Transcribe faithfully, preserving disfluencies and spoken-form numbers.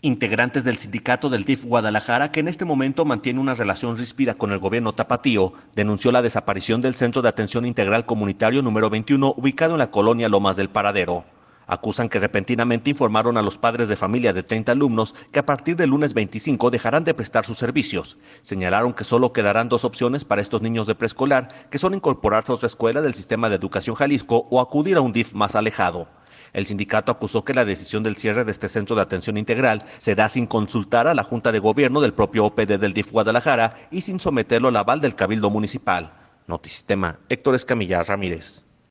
Integrantes del sindicato del D I F Guadalajara, que en este momento mantiene una relación ríspida con el gobierno tapatío, denunció la desaparición del Centro de Atención Integral Comunitario número veintiuno, ubicado en la colonia Lomas del Paradero. Acusan que repentinamente informaron a los padres de familia de treinta alumnos que a partir del lunes veinticinco dejarán de prestar sus servicios. Señalaron que solo quedarán dos opciones para estos niños de preescolar, que son incorporarse a otra escuela del sistema de educación Jalisco o acudir a un D I F más alejado. El sindicato acusó que la decisión del cierre de este centro de atención integral se da sin consultar a la Junta de Gobierno del propio O P D del D I F Guadalajara y sin someterlo al aval del Cabildo Municipal. Notisistema, Héctor Escamilla Ramírez.